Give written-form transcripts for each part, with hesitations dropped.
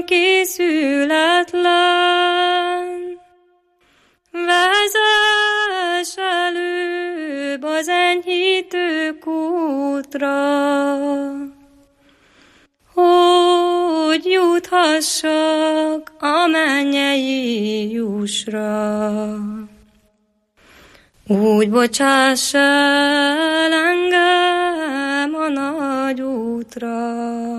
van készületlen. Vezess előbb az enyhítő kútra, hogy juthassak a mennyei jussra. Úgy bocsáss el engem a nagy útra.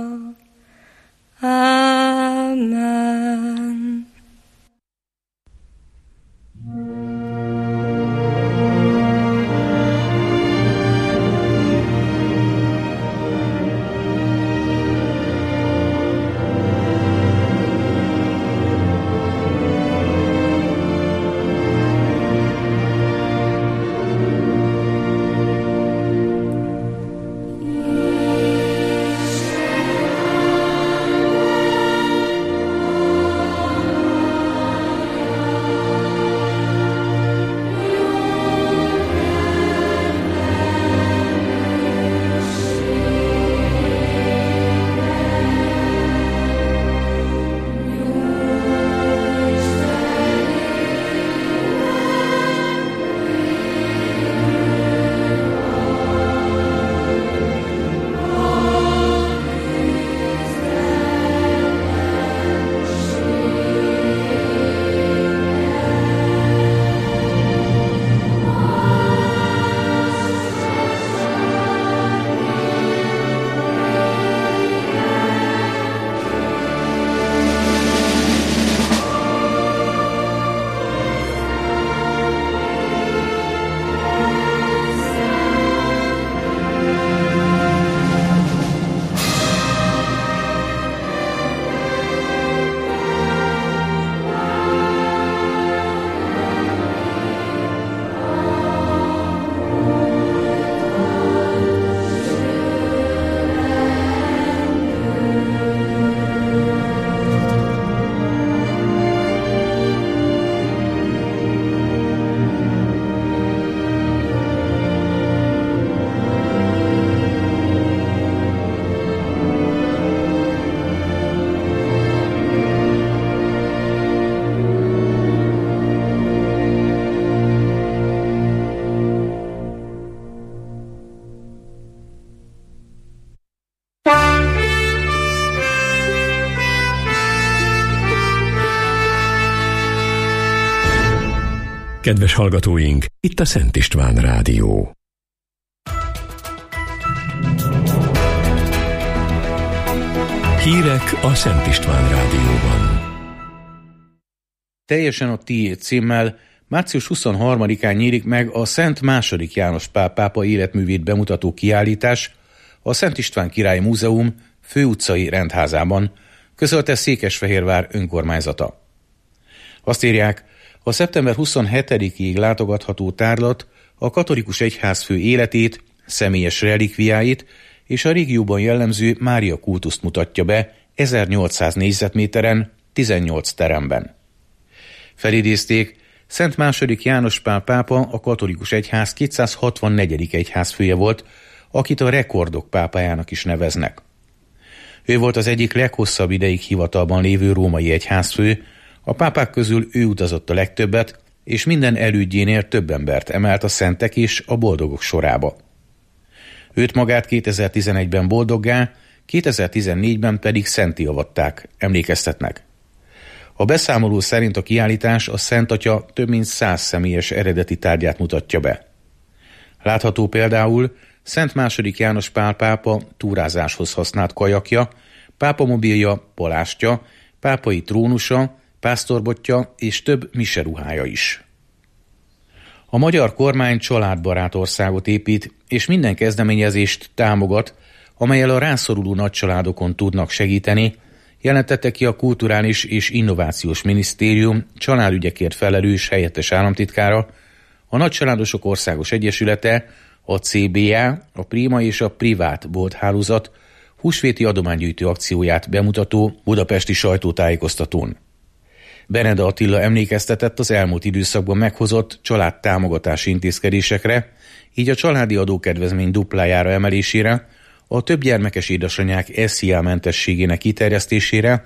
Amen. Kedves hallgatóink, itt a Szent István Rádió. Hírek a Szent István Rádióban. Teljesen a tiéd címmel március 23-án nyílik meg a Szent II. János Pál pápa életművét bemutató kiállítás a Szent István Királyi Múzeum főutcai rendházában, közölte Székesfehérvár önkormányzata. Azt írják, a szeptember 27-ig látogatható tárlat a katolikus egyházfő életét, személyes relikviáit és a régióban jellemző Mária kultuszt mutatja be 1800 négyzetméteren, 18 teremben. Felidézték, Szent II. János Pál pápa a katolikus egyház 264. egyházfője volt, akit a rekordok pápájának is neveznek. Ő volt az egyik leghosszabb ideig hivatalban lévő római egyházfő, a pápák közül ő utazott a legtöbbet, és minden elődjénél több embert emelt a szentek és a boldogok sorába. Őt magát 2011-ben boldoggá, 2014-ben pedig szentté avatták, emlékeztetnek. A beszámoló szerint a kiállítás a Szent Atya több mint 100 személyes eredeti tárgyát mutatja be. Látható például Szent II. János Pál pápa túrázáshoz használt kajakja, pápamobilja, palástja, pápai trónusa, pásztorbotja és több miseruhája is. A magyar kormány családbarát országot épít, és minden kezdeményezést támogat, amellyel a rászoruló nagycsaládokon tudnak segíteni, jelentette ki a Kulturális és Innovációs Minisztérium családügyekért felelős helyettes államtitkára, a Nagycsaládosok Országos Egyesülete, a CBA, a Prima és a Privát bolthálózat húsvéti adománygyűjtő akcióját bemutató budapesti sajtótájékoztatón. Beneda Attila emlékeztetett az elmúlt időszakban meghozott családtámogatási intézkedésekre, így a családi adókedvezmény duplájára emelésére, a többgyermekes édesanyák SZIA mentességének kiterjesztésére,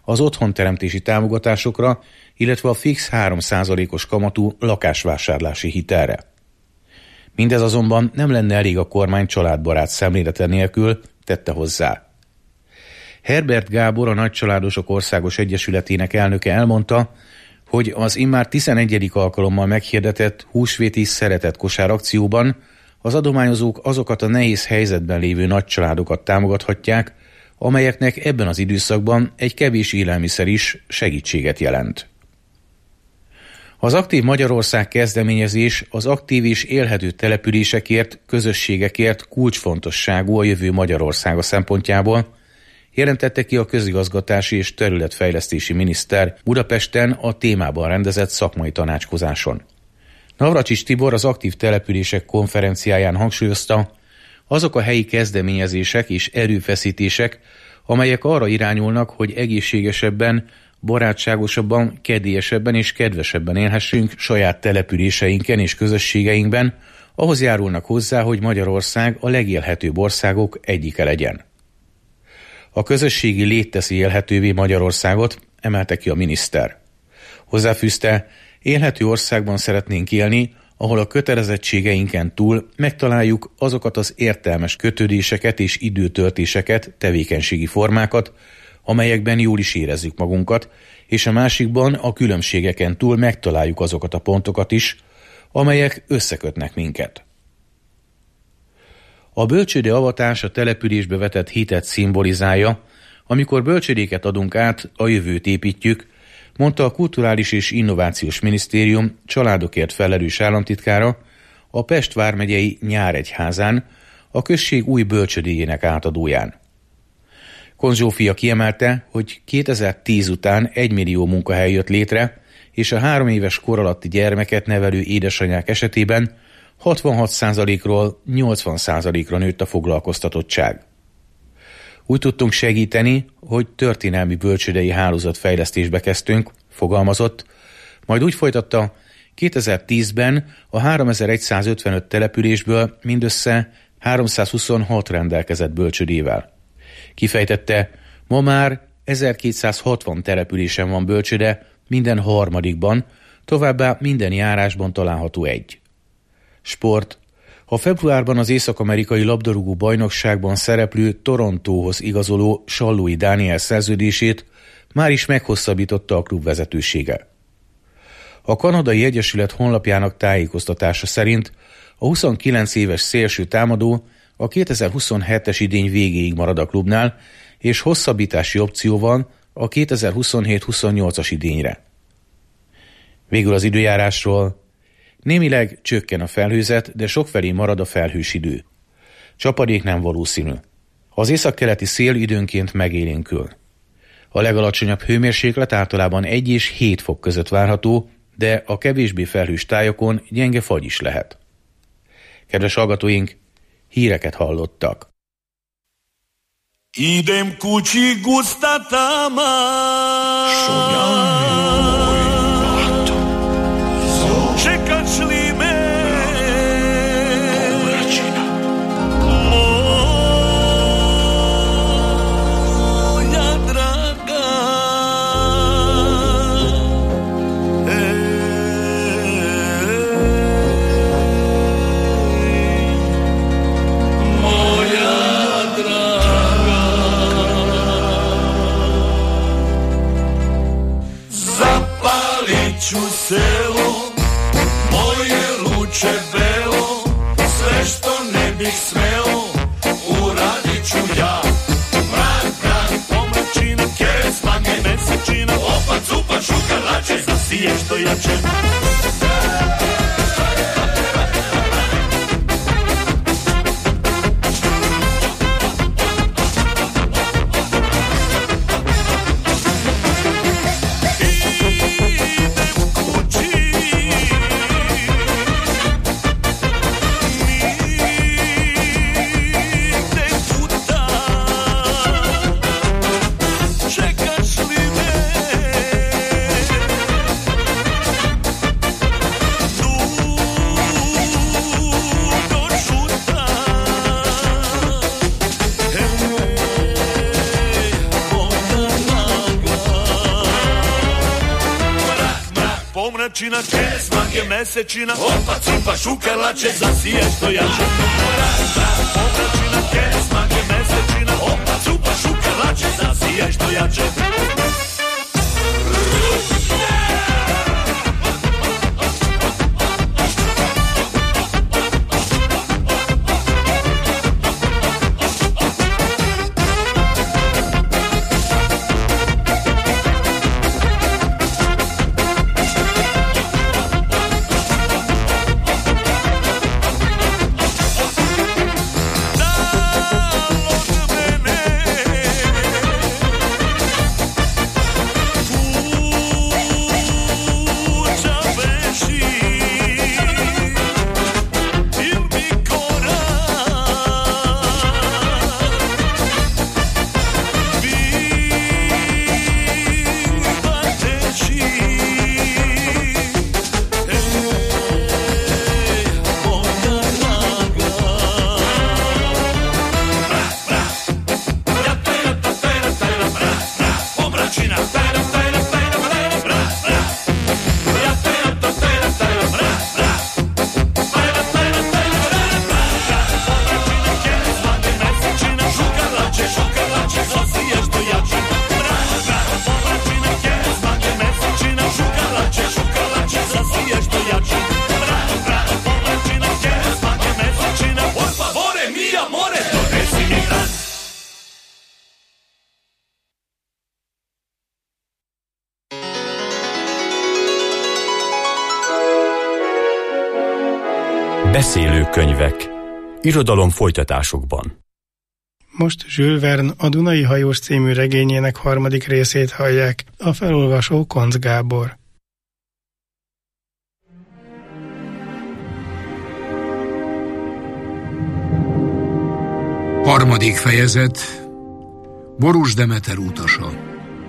az otthonteremtési támogatásokra, illetve a fix 3%-os kamatú lakásvásárlási hitelre. Mindez azonban nem lenne elég a kormány családbarát szemlélete nélkül, tette hozzá. Herbert Gábor, a Nagycsaládosok Országos Egyesületének elnöke elmondta, hogy az immár 11. alkalommal meghirdetett húsvéti szeretett kosár akcióban az adományozók azokat a nehéz helyzetben lévő nagycsaládokat támogathatják, amelyeknek ebben az időszakban egy kevés élelmiszer is segítséget jelent. Az Aktív Magyarország kezdeményezés az aktív és élhető településekért, közösségekért kulcsfontosságú a jövő Magyarországa szempontjából, jelentette ki a közigazgatási és területfejlesztési miniszter Budapesten a témában rendezett szakmai tanácskozáson. Navracsics Tibor az Aktív Települések konferenciáján hangsúlyozta, azok a helyi kezdeményezések és erőfeszítések, amelyek arra irányulnak, hogy egészségesebben, barátságosabban, kedélyesebben és kedvesebben élhessünk saját településeinken és közösségeinkben, ahhoz járulnak hozzá, hogy Magyarország a legélhetőbb országok egyike legyen. A közösségi lét teszi élhetővé Magyarországot, emelte ki a miniszter. Hozzáfűzte, élhető országban szeretnénk élni, ahol a kötelezettségeinken túl megtaláljuk azokat az értelmes kötődéseket és időtöltéseket, tevékenységi formákat, amelyekben jól is érezzük magunkat, és a másikban a különbségeken túl megtaláljuk azokat a pontokat is, amelyek összekötnek minket. A bölcsőde avatás a településbe vetett hitet szimbolizálja, amikor bölcsődéket adunk át, a jövőt építjük, mondta a Kulturális és Innovációs Minisztérium családokért felelős államtitkára a Pest vármegyei Nyáregyházán, a község új bölcsődéjének átadóján. Kon Zsófia kiemelte, hogy 2010 után 1 millió munkahely jött létre, és a 3 éves kor alatti gyermeket nevelő édesanyák esetében 66%-ról 80%-ra nőtt a foglalkoztatottság. Úgy tudtunk segíteni, hogy történelmi bölcsődei hálózatfejlesztésbe kezdtünk, fogalmazott, majd úgy folytatta, 2010-ben a 3155 településből mindössze 326 rendelkezett bölcsődével. Kifejtette, ma már 1260 településen van bölcsőde, minden harmadikban, továbbá minden járásban található egy. Sport. A februárban az észak-amerikai labdarúgó bajnokságban szereplő Torontóhoz igazoló Sallói Dániel szerződését már is meghosszabbította a klub vezetősége. A kanadai egyesület honlapjának tájékoztatása szerint a 29 éves szélső támadó a 2027-es idény végéig marad a klubnál, és hosszabbítási opció van a 2027-28-as idényre. Végül az időjárásról. Némileg csökken a felhőzet, de sokfelé marad a felhős idő. Csapadék nem valószínű. Az északkeleti szél időnként megélénkül. A legalacsonyabb hőmérséklet általában 1 és 7 fok között várható, de a kevésbé felhős tájakon gyenge fagy is lehet. Kedves hallgatóink, híreket hallottak. Idem kući gusta tama. Čekaš li me? Moja draga. Moja draga. Zapalit ću selo, moje luče belo, sve što ne bih smeo, uradit ću ja. Mrak, mrak, pomračina, keres, mange, mesečina, opa, cupa, šuka, lače, zasije što jače. pomračina, ke snage mesečina, opa, cupa, šukalače, zasijaj što jače. Pomračina, ke snage mesečina, opa, cupa, šukalače, zasijaj što jače. Beszélő könyvek. Irodalom folytatásokban. Most Jules Verne a Dunai hajós című regényének 3. részét hallják, a felolvasó Koncz Gábor. Harmadik fejezet. Borús Demeter utasa.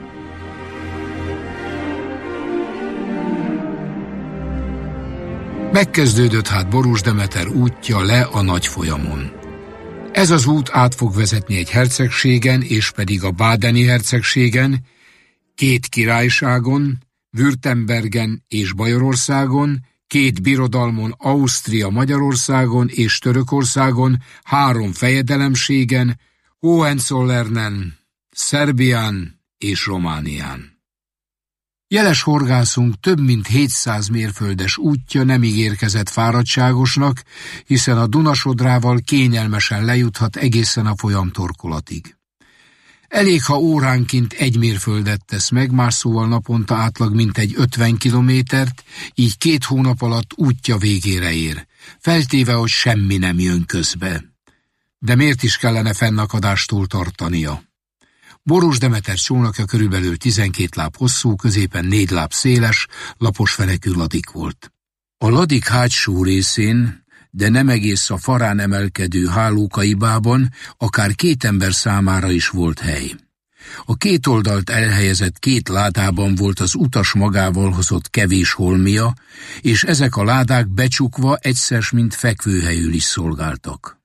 Megkezdődött hát Borús Demeter útja le a nagy folyamon. Ez az út át fog vezetni egy hercegségen, és pedig a bádeni hercegségen, 2 királyságon, Württembergen és Bajorországon, 2 birodalmon, Ausztria, Magyarországon és Törökországon, 3 fejedelemségen, Hohenzollernen, Szerbián és Románián. Jeles horgászunk több mint 700 mérföldes útja nem ígérkezett fáradtságosnak, hiszen a Duna-sodrával kényelmesen lejuthat egészen a folyam torkolatig. Elég, ha óránként 1 mérföldet tesz meg, más szóval naponta átlag mintegy 50 kilométert, így 2 hónap alatt útja végére ér, feltéve, hogy semmi nem jön közbe. De miért is kellene fennakadástól tartania? Borús Demeter csónakja körülbelül 12 láb hosszú, középen 4 láb széles, lapos fenekű ladik volt. A ladik hátsó részén, de nem egész a farán emelkedő hálókaibában, akár 2 ember számára is volt hely. A 2 oldalt elhelyezett 2 ládában volt az utas magával hozott kevés holmia, és ezek a ládák becsukva egyszer mint fekvőhelyül is szolgáltak.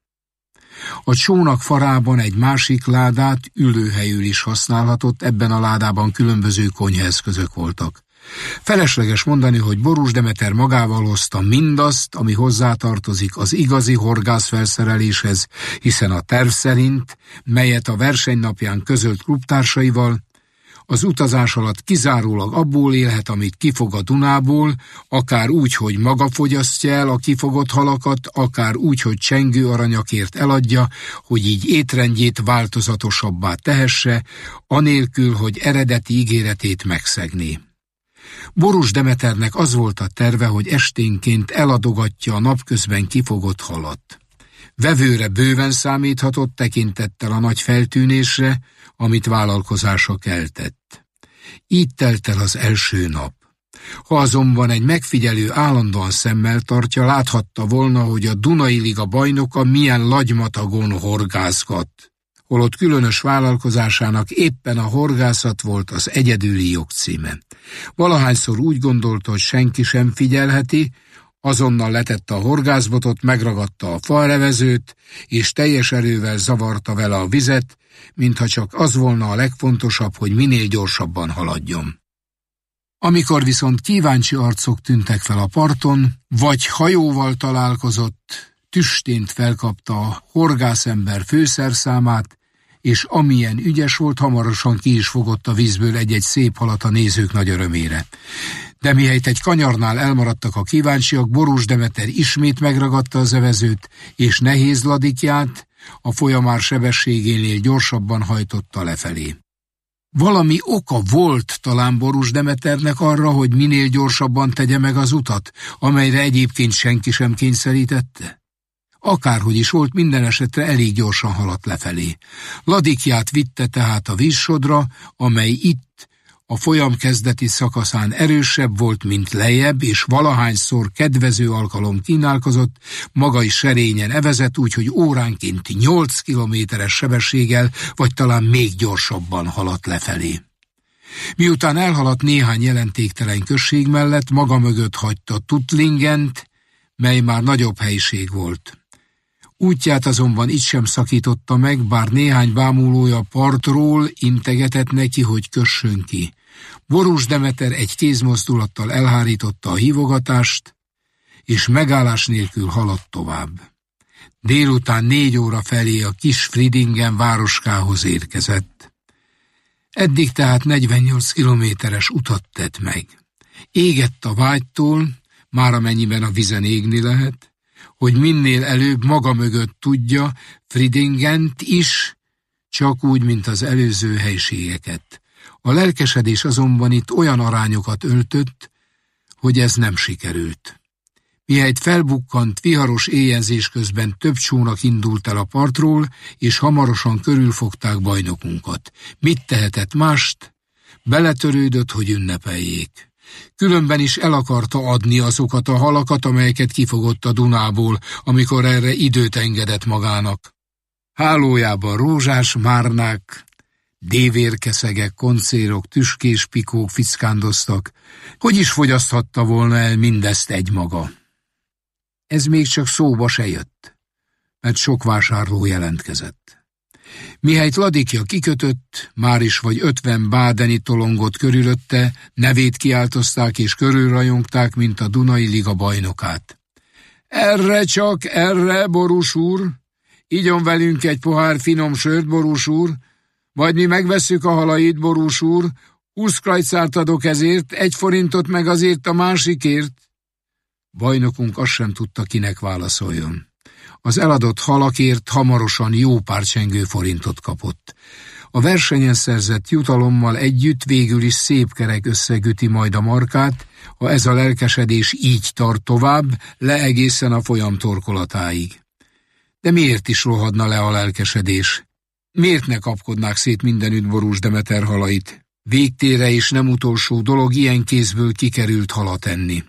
A csónak farában egy másik ládát ülőhelyül is használhatott, ebben a ládában különböző konyhaeszközök voltak. Felesleges mondani, hogy Borús Demeter magával hozta mindazt, ami hozzátartozik az igazi horgászfelszereléshez, hiszen a terv szerint, melyet a versenynapján közölt klubtársaival, az utazás alatt kizárólag abból élhet, amit kifog a Dunából, akár úgy, hogy maga fogyasztja el a kifogott halakat, akár úgy, hogy csengő aranyakért eladja, hogy így étrendjét változatosabbá tehesse, anélkül, hogy eredeti ígéretét megszegné. Borús Demeternek az volt a terve, hogy esténként eladogatja a napközben kifogott halat. Vevőre bőven számíthatott tekintettel a nagy feltűnésre, amit vállalkozása keltett. Így telt el az első nap. Ha azonban egy megfigyelő állandóan szemmel tartja, láthatta volna, hogy a Dunai Liga bajnoka milyen lagymatagon horgászgat, holott különös vállalkozásának éppen a horgászat volt az egyedüli jogcíme. Valahányszor úgy gondolta, hogy senki sem figyelheti, azonnal letette a horgászbotot, megragadta a falrevezőt, és teljes erővel zavarta vele a vizet, mintha csak az volna a legfontosabb, hogy minél gyorsabban haladjon. Amikor viszont kíváncsi arcok tűntek fel a parton, vagy hajóval találkozott, tüstént felkapta a horgászember főszerszámát, és amilyen ügyes volt, hamarosan ki is fogott a vízből egy-egy szép halat a nézők nagy örömére. De mihelyt egy kanyarnál elmaradtak a kíváncsiak, Borús Demeter ismét megragadta az evezőt, és nehéz ladikját a folyamár sebességénél gyorsabban hajtotta lefelé. Valami oka volt talán Borús Demeternek arra, hogy minél gyorsabban tegye meg az utat, amelyre egyébként senki sem kényszerítette? Akárhogy is volt, minden esetre elég gyorsan haladt lefelé. Ladikját vitte tehát a vízsodra, amely itt a folyam kezdeti szakaszán erősebb volt, mint lejjebb, és valahányszor kedvező alkalom kínálkozott, maga is serényen evezett, úgyhogy óránként 8 kilométeres sebességgel, vagy talán még gyorsabban haladt lefelé. Miután elhaladt néhány jelentéktelen község mellett, maga mögött hagyta Tuttlingent, mely már nagyobb helység volt. Útját azonban itt sem szakította meg, bár néhány bámulója partról integetett neki, hogy kössön ki. Borús Demeter egy kézmozdulattal elhárította a hívogatást, és megállás nélkül haladt tovább. Délután 4 óra felé a kis Fridingen városkához érkezett. Eddig tehát 48 kilométeres utat tett meg. Égett a vágytól, már amennyiben a vizen égni lehet, hogy minél előbb maga mögött tudja Fridingent is, csak úgy, mint az előző helységeket. A lelkesedés azonban itt olyan arányokat öltött, hogy ez nem sikerült. Mihelyt felbukkant, viharos éjjelzés közben több csónak indult el a partról, és hamarosan körülfogták bajnokunkat. Mit tehetett mást? Beletörődött, hogy ünnepeljék. Különben is el akarta adni azokat a halakat, amelyeket kifogott a Dunából, amikor erre időt engedett magának. Hálójában rózsás márnák, dévérkeszegek, koncérok, tüskés pikók fickándoztak. Hogy is fogyaszthatta volna el mindezt egymaga? Ez még csak szóba se jött, mert sok vásárló jelentkezett. Mihelyt ladikja kikötött, már is vagy 50 bádeni tolongott körülötte, nevét kiáltozták és körülrajongták, mint a Dunai Liga bajnokát. Erre csak, erre, Borús úr! Igyon velünk egy pohár finom sört, Borús úr, vagy mi megvesszük a halait, Borús úr, 20 krajcárt adok ezért, 1 forintot meg azért a másikért. Bajnokunk azt sem tudta, kinek válaszoljon. Az eladott halakért hamarosan jó pár csengő forintot kapott. A versenyen szerzett jutalommal együtt végül is szép kerek összeg üti majd a markát, ha ez a lelkesedés így tart tovább, le egészen a folyam torkolatáig. De miért is rohadna le a lelkesedés? Miért ne kapkodnák szét mindenütt Borús Demeter halait? Végtére és nem utolsó dolog ilyen kézből kikerült halat enni.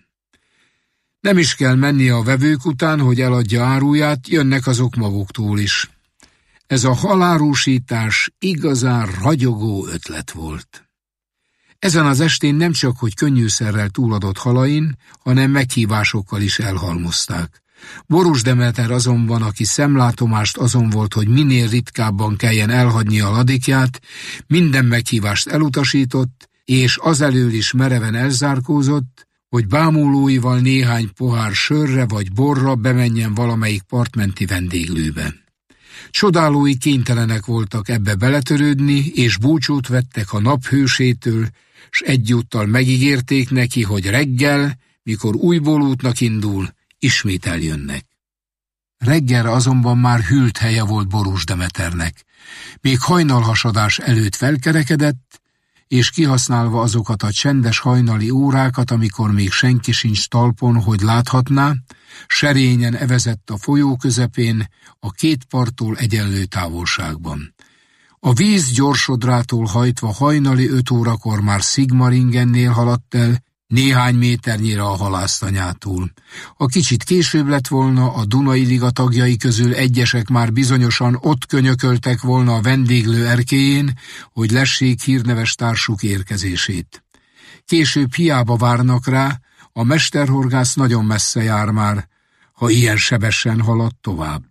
Nem is kell menni a vevők után, hogy eladja áruját, jönnek azok maguktól is. Ez a halárusítás igazán ragyogó ötlet volt. Ezen az estén nem csak, hogy könnyűszerrel túladott halain, hanem meghívásokkal is elhalmozták. Borús Demeter azonban, aki szemlátomást azon volt, hogy minél ritkábban kelljen elhagyni a ladikját, minden meghívást elutasított, és azelől is mereven elzárkózott, hogy bámulóival néhány pohár sörre vagy borra bemenjen valamelyik partmenti vendéglőbe. Csodálói kénytelenek voltak ebbe beletörődni, és búcsút vettek a naphősétől, s egyúttal megígérték neki, hogy reggel, mikor újból útnak indul, ismét eljönnek. Reggelre azonban már hűlt helye volt Borús Demeternek. Még hajnalhasadás előtt felkerekedett, és kihasználva azokat a csendes hajnali órákat, amikor még senki sincs talpon, hogy láthatná, serényen evezett a folyó közepén, a 2 parttól egyenlő távolságban. A víz gyorsodrától hajtva hajnali 5 órakor már Sigmaringennél haladt el, néhány méternyire a halásztanyától. Ha kicsit később lett volna, a Dunai Liga tagjai közül egyesek már bizonyosan ott könyököltek volna a vendéglő erkélyén, hogy lessék hírneves társuk érkezését. Később hiába várnak rá, a mesterhorgász nagyon messze jár már, ha ilyen sebesen halad tovább.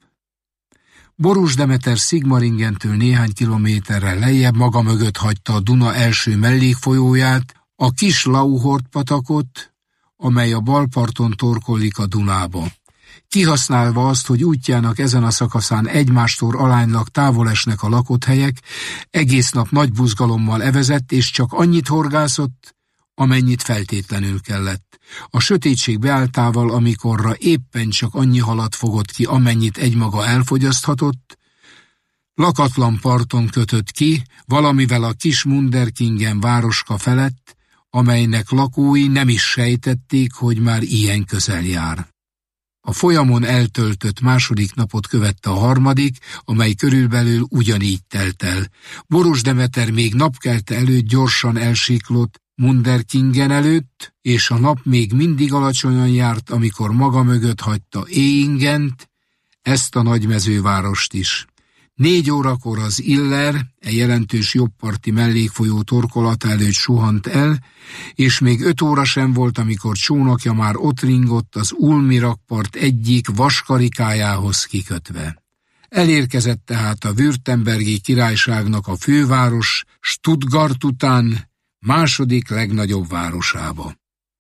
Borús Demeter Sigmaringentől néhány kilométerrel lejjebb maga mögött hagyta a Duna első mellékfolyóját, a kis Lauhort patakot, amely a bal parton torkollik a Dunába. Kihasználva azt, hogy útjának ezen a szakaszán egymástól aránylag távol esnek a lakott helyek, egész nap nagy buzgalommal evezett, és csak annyit horgászott, amennyit feltétlenül kellett. A sötétség beálltával, amikorra éppen csak annyi halat fogott ki, amennyit egymaga elfogyaszthatott, lakatlan parton kötött ki, valamivel a kis Munderkingen városka felett, amelynek lakói nem is sejtették, hogy már ilyen közel jár. A folyamon eltöltött második napot követte a harmadik, amely körülbelül ugyanígy telt el. Boros Demeter még napkelte előtt gyorsan elsiklott Munderkingen előtt, és a nap még mindig alacsonyan járt, amikor maga mögött hagyta Ehingent, ezt a nagymezővárost is. 4 órakor az Iller, egy jelentős jobbparti mellékfolyó torkolata előtt suhant el, és még 5 óra sem volt, amikor csónakja már ott ringott az Ulmi rakpart egyik vaskarikájához kikötve. Elérkezett tehát a württembergi királyságnak a főváros Stuttgart után második legnagyobb városába.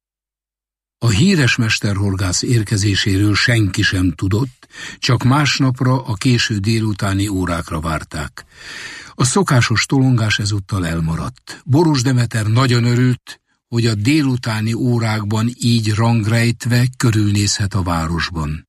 A híres mesterhorgász érkezéséről senki sem tudott, csak másnapra a késő délutáni órákra várták. A szokásos tolongás ezúttal elmaradt. Boros Demeter nagyon örült, hogy a délutáni órákban így rangrejtve körülnézhet a városban.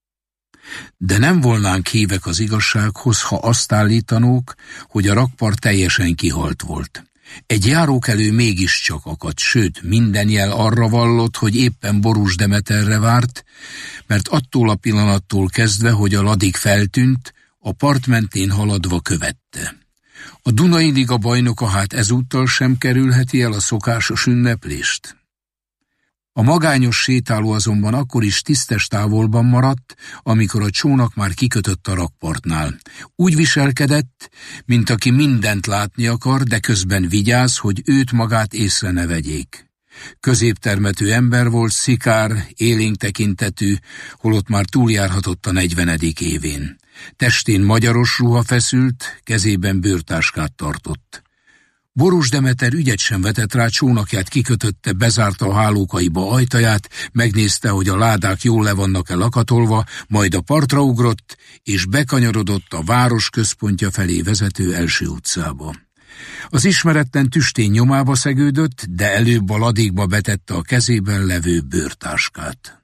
De nem volnánk hívek az igazsághoz, ha azt állítanók, hogy a rakpart teljesen kihalt volt. Egy járókelő mégiscsak akadt, sőt, minden jel arra vallott, hogy éppen Boros Demeterre várt, mert attól a pillanattól kezdve, hogy a ladig feltűnt, a part mentén haladva követte. A Dunai Liga bajnoka hát ezúttal sem kerülheti el a szokásos ünneplést. A magányos sétáló azonban akkor is tisztes távolban maradt, amikor a csónak már kikötött a rakpartnál. Úgy viselkedett, mint aki mindent látni akar, de közben vigyáz, hogy őt magát észre ne vegyék. Középtermetű ember volt, szikár, élénk tekintetű, holott már túljárhatott a 40. évén. Testén magyaros ruha feszült, kezében bőrtáskát tartott. Boros Demeter ügyet sem vetett rá, csónakját kikötötte, bezárta a hálókaiba ajtaját, megnézte, hogy a ládák jól le vannak-e lakatolva, majd a partra ugrott, és bekanyarodott a város központja felé vezető első utcába. Az ismeretlen tüstény nyomába szegődött, de előbb a ladékba betette a kezében levő bőrtáskát.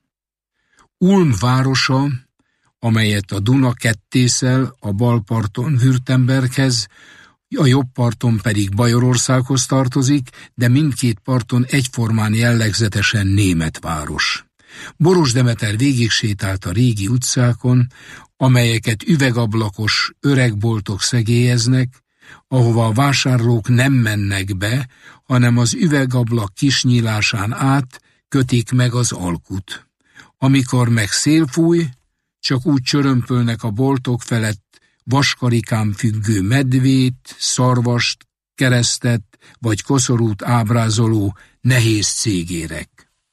Ulm városa, amelyet a Duna kettészel a bal parton Württemberghez, a jobb parton pedig Bajorországhoz tartozik, de mindkét parton egyformán jellegzetesen német város. Boros Demeter végig sétált a régi utcákon, amelyeket üvegablakos öregboltok szegélyeznek, ahova a vásárlók nem mennek be, hanem az üvegablak kisnyílásán át kötik meg az alkut. Amikor meg szél fúj, csak úgy csörömpölnek a boltok felett vaskarikán függő medvét, szarvast, keresztet vagy koszorút ábrázoló nehéz cégérek.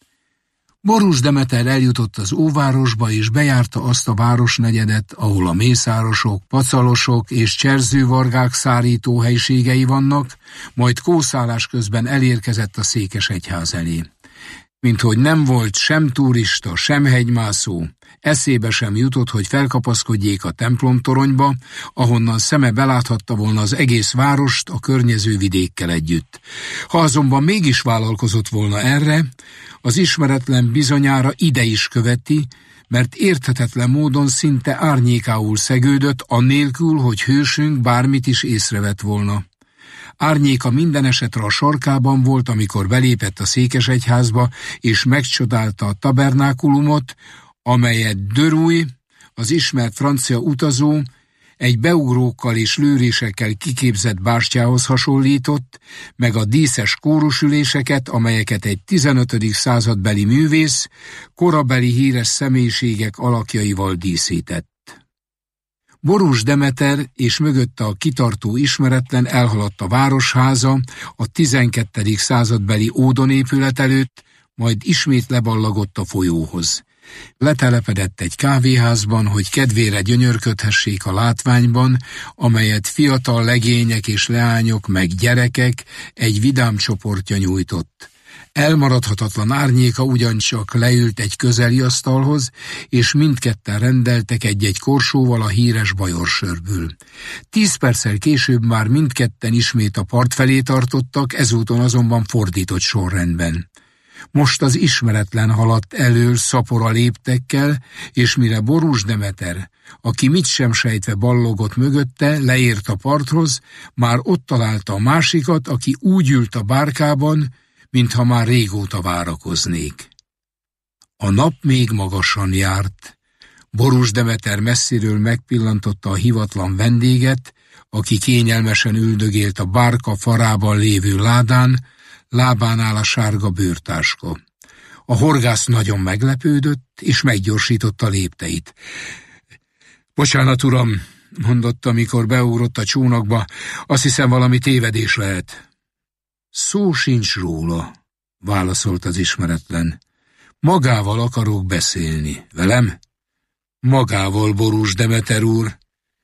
Boros Demeter eljutott az óvárosba és bejárta azt a városnegyedet, ahol a mészárosok, pacalosok és cserzővargák szárító helységei vannak, majd kószálás közben elérkezett a székesegyház elé. Minthogy nem volt sem turista, sem hegymászó, eszébe sem jutott, hogy felkapaszkodjék a templomtoronyba, ahonnan szeme beláthatta volna az egész várost a környező vidékkel együtt. Ha azonban mégis vállalkozott volna erre, az ismeretlen bizonyára ide is követi, mert érthetetlen módon szinte árnyékául szegődött, annélkül, hogy hősünk bármit is észrevett volna. Árnyéka minden esetre a sarkában volt, amikor belépett a székesegyházba, és megcsodálta a tabernákulumot, amelyet de Rúy, az ismert francia utazó, egy beugrókkal és lőrésekkel kiképzett bástyához hasonlított, meg a díszes kórusüléseket, amelyeket egy 15. századbeli művész, korabeli híres személyiségek alakjaival díszített. Boros Demeter és mögötte a kitartó ismeretlen elhaladt a városháza a 12. századbeli ódonépület előtt, majd ismét leballagott a folyóhoz. Letelepedett egy kávéházban, hogy kedvére gyönyörködhessék a látványban, amelyet fiatal legények és leányok meg gyerekek egy vidám csoportja nyújtott. Elmaradhatatlan árnyéka ugyancsak leült egy közeli asztalhoz, és mindketten rendeltek egy-egy korsóval a híres bajorsörből. 10 perccel később már mindketten ismét a part felé tartottak, ezúton azonban fordított sorrendben. Most az ismeretlen haladt elől szapora léptekkel, és mire Borús Demeter, aki mit sem sejtve ballogott mögötte, leért a parthoz, már ott találta a másikat, aki úgy ült a bárkában, mintha már régóta várakoznék. A nap még magasan járt. Borús Demeter messziről megpillantotta a hivatlan vendéget, aki kényelmesen üldögélt a bárka farában lévő ládán, lábánál a sárga bőrtáska. A horgász nagyon meglepődött, és meggyorsította lépteit. Bocsánat, uram, mondotta, amikor beugrott a csónakba, azt hiszem valami tévedés lehet. Szó sincs róla, válaszolt az ismeretlen. Magával akarok beszélni. Velem? Magával, Borús Demeter úr.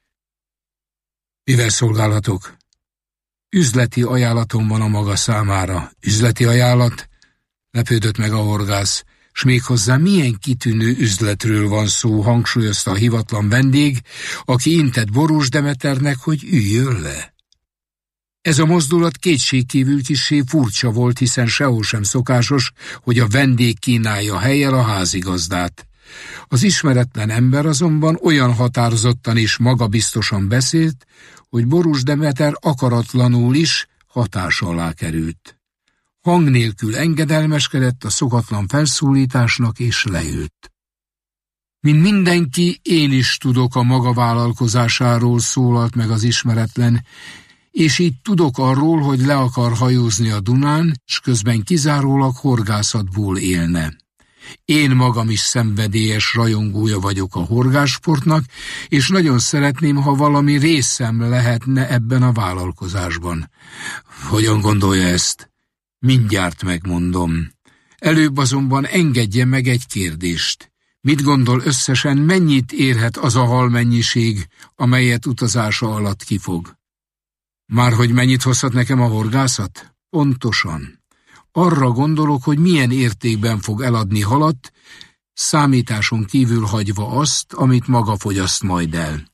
Mivel szolgálhatok? Üzleti ajánlatom van a maga számára. Üzleti ajánlat? Lepődött meg a horgász, s méghozzá milyen kitűnő üzletről van szó, hangsúlyozta a hivatlan vendég, aki intett Borús Demeternek, hogy üljön le. Ez a mozdulat kétségkívül kissé furcsa volt, hiszen sehol sem szokásos, hogy a vendég kínálja hellyel a házigazdát. Az ismeretlen ember azonban olyan határozottan és magabiztosan beszélt, hogy Borús Demeter akaratlanul is hatása alá került. Hang nélkül engedelmeskedett a szokatlan felszólításnak, és leült. Mint mindenki, én is tudok a maga vállalkozásáról, szólalt meg az ismeretlen, és így tudok arról, hogy le akar hajózni a Dunán, s közben kizárólag horgászatból élne. Én magam is szenvedélyes rajongója vagyok a horgászsportnak, és nagyon szeretném, ha valami részem lehetne ebben a vállalkozásban. Hogyan gondolja ezt? Mindjárt megmondom. Előbb azonban engedje meg egy kérdést. Mit gondol összesen, mennyit érhet az a halmennyiség, amelyet utazása alatt kifog? Márhogy mennyit hozhat nekem a horgászat? Pontosan. Arra gondolok, hogy milyen értékben fog eladni halat, számításon kívül hagyva azt, amit maga fogyaszt majd el.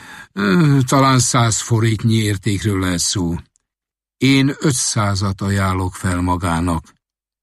Talán 100 forintnyi értékről lehet szó. Én 500-at ajánlok fel magának.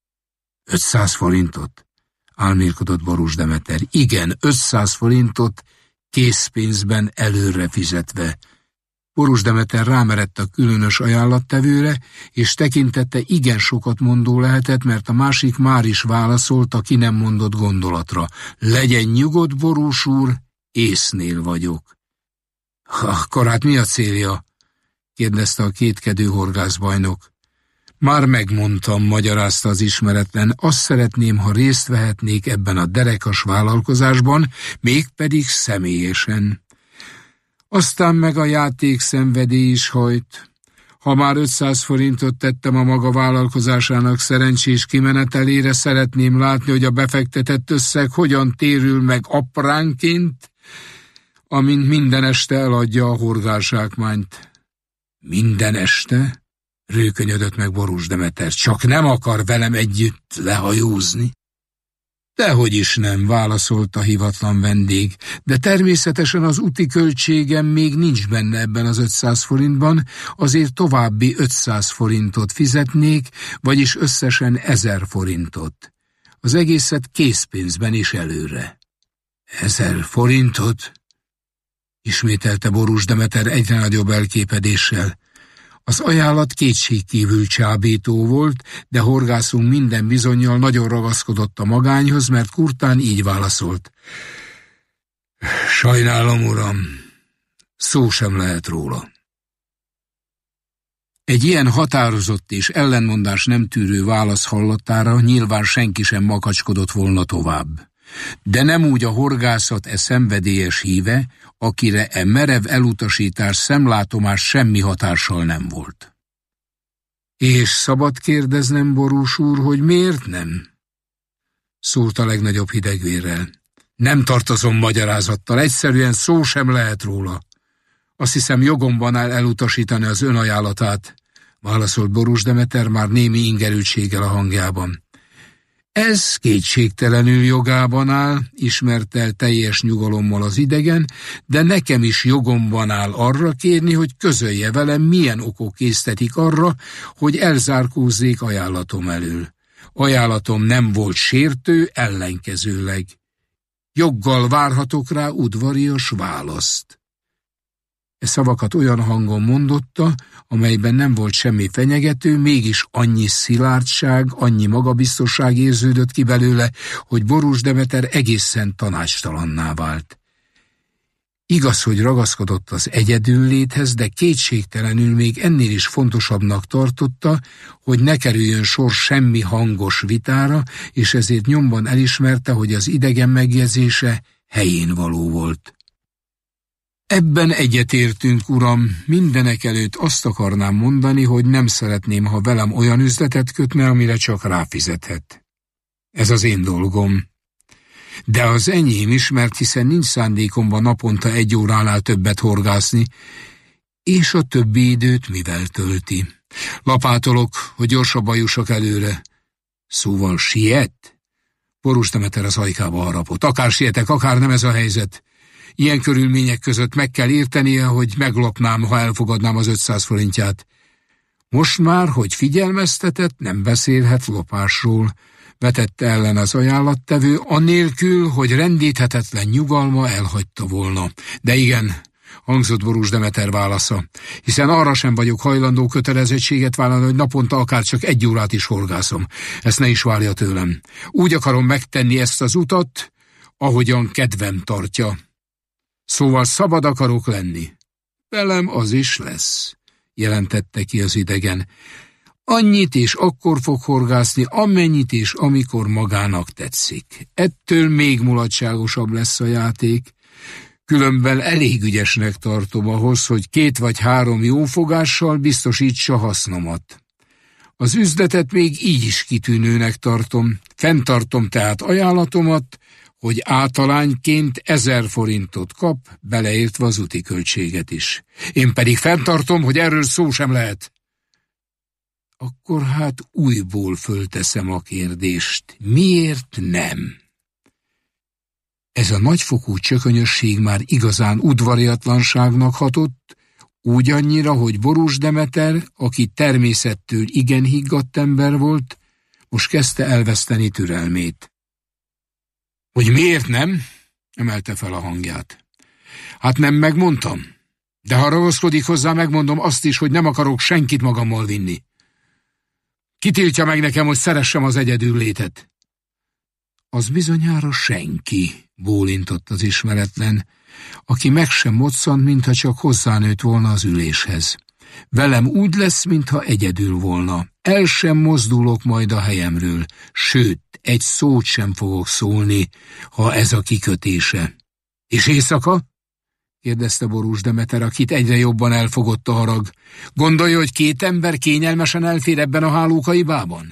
500 forintot? Álmélkodott Borús Demeter. Igen, 500 forintot készpénzben előre fizetve. Borús Demeter rámerett a különös ajánlattevőre, és tekintette igen sokat mondó lehetett, mert a másik már is válaszolt a ki nem mondott gondolatra. Legyen nyugodt, Borús úr, észnél vagyok. Akkor hát mi a célja? Kérdezte a kétkedő horgászbajnok. Már megmondtam, magyarázta az ismeretlen, azt szeretném, ha részt vehetnék ebben a derekas vállalkozásban, mégpedig személyesen. Aztán meg a játékszenvedély is hajt. Ha már 500 forintot tettem a maga vállalkozásának szerencsés kimenetelére, szeretném látni, hogy a befektetett összeg hogyan térül meg apránként, amint minden este eladja a horgászsákmányt. Minden este? Rőkönyödött meg Borús Demeter. Csak nem akar velem együtt lehajózni? Dehogy is nem, válaszolt a hivatlan vendég, de természetesen az úti költségem még nincs benne ebben az 500 forintban, azért további 500 forintot fizetnék, vagyis összesen 1000 forintot. Az egészet készpénzben is előre. 1000 forintot? Ismételte Borús Demeter egyre nagyobb elképedéssel. Az ajánlat kétségkívül csábító volt, de horgászunk minden bizonnyal nagyon ragaszkodott a magányhoz, mert kurtán így válaszolt. Sajnálom, uram, szó sem lehet róla. Egy ilyen határozott és ellenmondás nem tűrő válasz hallatára nyilván senki sem makacskodott volna tovább. De nem úgy a horgászat szenvedélyes híve, akire merev elutasítás szemlátomás semmi hatással nem volt. És szabad kérdeznem, Borús úr, hogy miért nem? szólt a legnagyobb hidegvérrel. Nem tartozom magyarázattal, egyszerűen szó sem lehet róla. Azt hiszem, jogomban áll elutasítani az ön ajánlatát, válaszolt Borús Demeter már némi ingerültséggel a hangjában. Ez kétségtelenül jogában áll, ismerte el teljes nyugalommal az idegen, de nekem is jogomban áll arra kérni, hogy közölje velem, milyen okok késztetik arra, hogy elzárkózzék ajánlatom elől. Ajánlatom nem volt sértő, ellenkezőleg. Joggal várhatok rá udvarias választ. E szavakat olyan hangon mondotta, amelyben nem volt semmi fenyegető, mégis annyi szilárdság, annyi magabiztosság érződött ki belőle, hogy Borús Demeter egészen tanácstalanná vált. Igaz, hogy ragaszkodott az egyedülléthez, de kétségtelenül még ennél is fontosabbnak tartotta, hogy ne kerüljön sor semmi hangos vitára, és ezért nyomban elismerte, hogy az idegen megjegyzése helyén való volt. Ebben egyetértünk, uram, mindenekelőtt azt akarnám mondani, hogy nem szeretném, ha velem olyan üzletet kötne, amire csak ráfizethet. Ez az én dolgom. De az enyém is, mert hiszen nincs szándékomban naponta 1 óránál többet horgászni, és a többi időt mivel tölti. Lapátolok, hogy gyorsabban jussak előre. Szóval siet? Borús Demeter az ajkába harapott. Akár sietek, akár nem ez a helyzet. Ilyen körülmények között meg kell értenie, hogy meglopnám, ha elfogadnám az 500 forintját. Most már, hogy figyelmeztetett, nem beszélhet lopásról, vetette ellen az ajánlattevő, annélkül, hogy rendíthetetlen nyugalma elhagyta volna. De igen, hangzott Borús Demeter válasza, hiszen arra sem vagyok hajlandó kötelezettséget vállalni, hogy naponta akár csak 1 órát is horgászom. Ezt ne is várja tőlem. Úgy akarom megtenni ezt az utat, ahogyan kedvem tartja. Szóval szabad akarok lenni. Velem az is lesz, jelentette ki az idegen. Annyit és akkor fog horgászni, amennyit és amikor magának tetszik. Ettől még mulatságosabb lesz a játék. Különben elég ügyesnek tartom ahhoz, hogy 2 vagy 3 jó fogással biztosítsa hasznomat. Az üzletet még így is kitűnőnek tartom. Fenntartom tehát ajánlatomat, hogy általányként 1000 forintot kap, beleértve az úti költséget is. Én pedig fenntartom, hogy erről szó sem lehet. Akkor hát újból fölteszem a kérdést. Miért nem? Ez a nagyfokú csökönyösség már igazán udvariatlanságnak hatott, úgy annyira, hogy Borús Demeter, aki természettől igen higgadt ember volt, most kezdte elveszteni türelmét. Hogy miért nem? Emelte fel a hangját. Hát nem megmondtam. De ha ragaszkodik hozzá, megmondom azt is, hogy nem akarok senkit magammal vinni. Ki tiltja meg nekem, hogy szeressem az egyedüllétet? Az bizonyára senki, bólintott az ismeretlen, aki meg sem moccant, mintha csak hozzánőtt volna az üléshez. Velem úgy lesz, mintha egyedül volna. El sem mozdulok majd a helyemről, sőt, egy szót sem fogok szólni, ha ez a kikötése. És éjszaka? kérdezte Borús Demeter, akit egyre jobban elfogott a harag. Gondolja, hogy 2 ember kényelmesen elfér ebben a hálókaibában?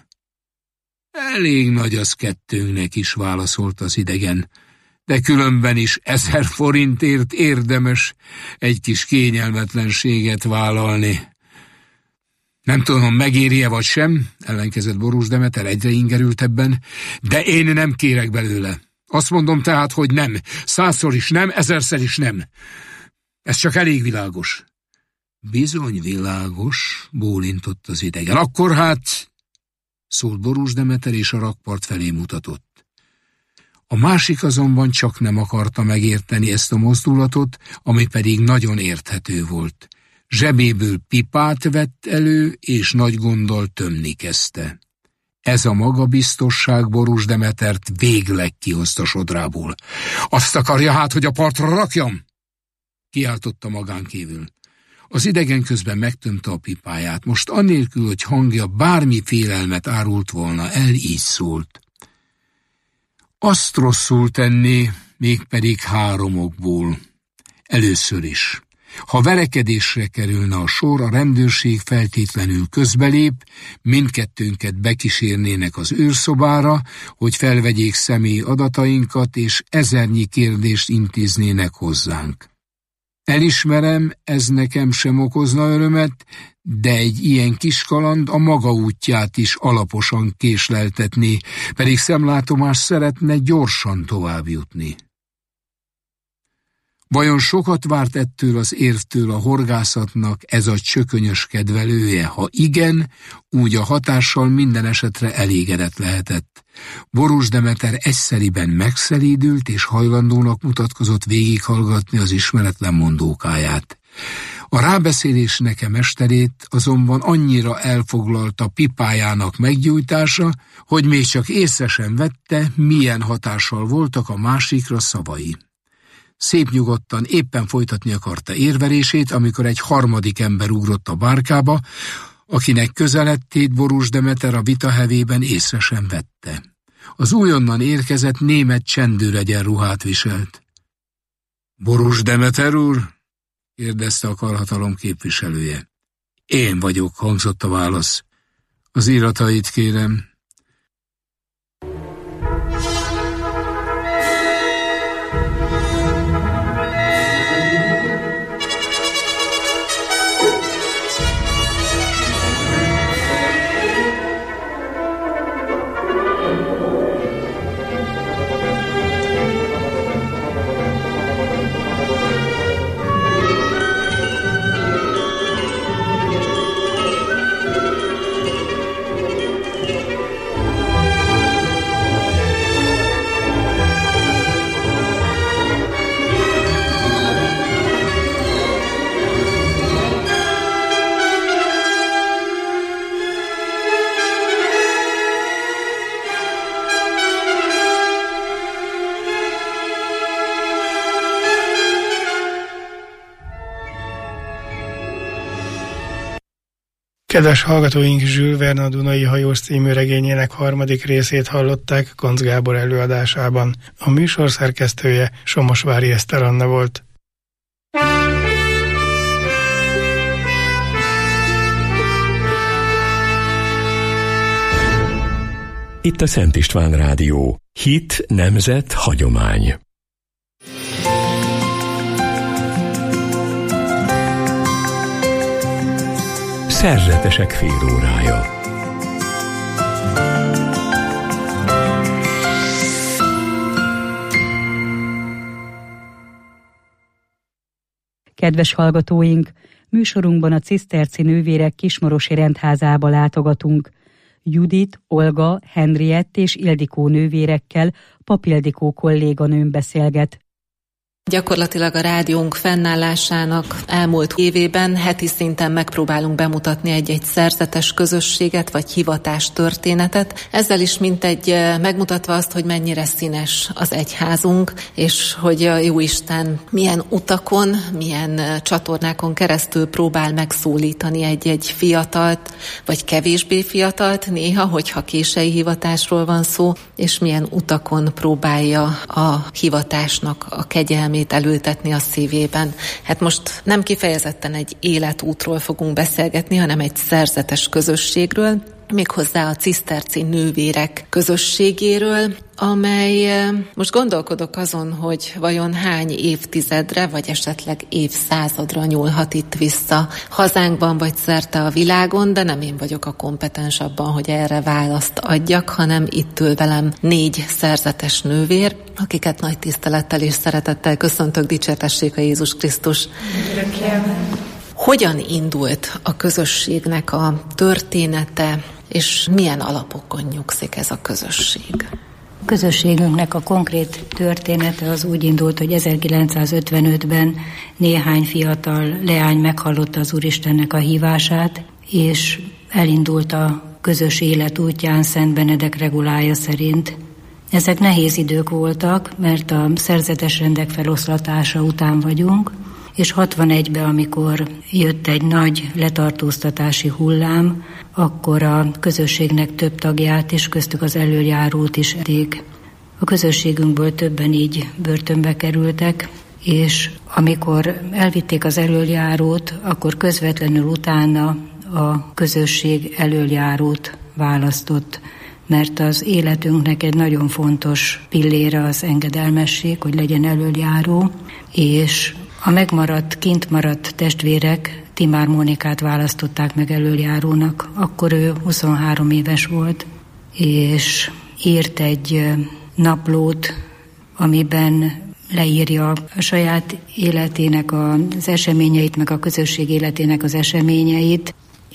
Elég nagy az 2-nknek is, válaszolt az idegen, de különben is 1000 forintért érdemes egy kis kényelmetlenséget vállalni. Nem tudom, megéri-e vagy sem, ellenkezett Borús Demeter egyre ingerültebben, de én nem kérek belőle. Azt mondom tehát, hogy nem. 100-szor is nem, 1000-szer is nem. Ez csak elég világos. Bizony világos, bólintott az idegen. Akkor hát, szólt Borús Demeter, és a rakpart felé mutatott. A másik azonban csak nem akarta megérteni ezt a mozdulatot, ami pedig nagyon érthető volt. Zsebéből pipát vett elő, és nagy gonddal tömni kezdte. Ez a magabiztosság Borús Demetert végleg kihozta sodrából. Azt akarja hát, hogy a partra rakjam? Kiáltotta magán kívül. Az idegen közben megtömte a pipáját, most annélkül, hogy hangja bármi félelmet árult volna el, így szólt. Azt rosszul tenné, mégpedig 3 okból. Először is. Ha verekedésre kerülne a sor, a rendőrség feltétlenül közbelép, mindkettőnket bekísérnének az őrszobára, hogy felvegyék személyi adatainkat, és ezernyi kérdést intéznének hozzánk. Elismerem, ez nekem sem okozna örömet, de egy ilyen kis kaland a maga útját is alaposan késleltetné, pedig szemlátomás szeretne gyorsan tovább jutni. Vajon sokat várt ettől az érvtől a horgászatnak ez a csökönyös kedvelője? Ha igen, úgy a hatással minden esetre elégedett lehetett. Boros Demeter egyszeriben megszelídült és hajlandónak mutatkozott végighallgatni az ismeretlen mondókáját. A rábeszélés neke mesterét azonban annyira elfoglalta pipájának meggyújtása, hogy még csak észre sem vette, milyen hatással voltak a másikra szavai. Szép nyugodtan éppen folytatni akarta érvelését, amikor egy harmadik ember ugrott a bárkába, akinek közelettét Boros Demeter a vitahevében észre sem vette. Az újonnan érkezett német csendőregyenruhát viselt. Boros Demeter úr? kérdezte a karhatalom képviselője. Én vagyok, hangzott a válasz. Az iratait kérem. Kedves hallgatóink, Jules Verne a Dunai hajós című regényének harmadik részét hallották Koncz Gábor előadásában. A műsor szerkesztője Somosvári Eszter Anna volt. Itt a Szent István Rádió. Hit, nemzet, hagyomány. Szerzetesek félórája. Kedves hallgatóink, műsorunkban a ciszterci nővérek Kismarosi rendházába látogatunk. Judit, Olga, Henriett és Ildikó nővérekkel Pap Ildikó kolléganőm beszélget. Gyakorlatilag a rádiónk fennállásának elmúlt évében heti szinten megpróbálunk bemutatni egy szerzetes közösséget vagy hivatás történetet. Ezzel is mintegy megmutatva azt, hogy mennyire színes az egyházunk, és hogy a Jóisten milyen utakon, milyen csatornákon keresztül próbál megszólítani egy fiatalt, vagy kevésbé fiatalt néha, hogyha kései hivatásról van szó, és milyen utakon próbálja a hivatásnak a kegyelmét elültetni a szívében. Hát most nem kifejezetten egy életútról fogunk beszélgetni, hanem egy szerzetes közösségről, méghozzá a ciszterci nővérek közösségéről, amely most gondolkodok azon, hogy vajon hány évtizedre, vagy esetleg évszázadra nyúlhat itt vissza hazánkban, vagy szerte a világon, de nem én vagyok a kompetens abban, hogy erre választ adjak, hanem itt ül velem 4 szerzetes nővér, akiket nagy tisztelettel és szeretettel köszöntök, dicsértessék a Jézus Krisztus. Hogyan indult a közösségnek a története, és milyen alapokon nyugszik ez a közösség? A közösségünknek a konkrét története az úgy indult, hogy 1955-ben néhány fiatal leány meghallotta az Úristennek a hívását, és elindult a közös élet útján Szent Benedek regulája szerint. Ezek nehéz idők voltak, mert a szerzetes rendek feloszlatása után vagyunk, és 61-ben, amikor jött egy nagy letartóztatási hullám, akkor a közösségnek több tagját, és köztük az elöljárót is elég. A közösségünkből többen így börtönbe kerültek, és amikor elvitték az elöljárót, akkor közvetlenül utána a közösség elöljárót választott, mert az életünknek egy nagyon fontos pillére az engedelmesség, hogy legyen elöljáró, és a kint maradt testvérek Timár Mónikát választották meg elöljárónak. Akkor ő 23 éves volt, és írt egy naplót, amiben leírja a saját életének az eseményeit, meg a közösség életének az eseményeit,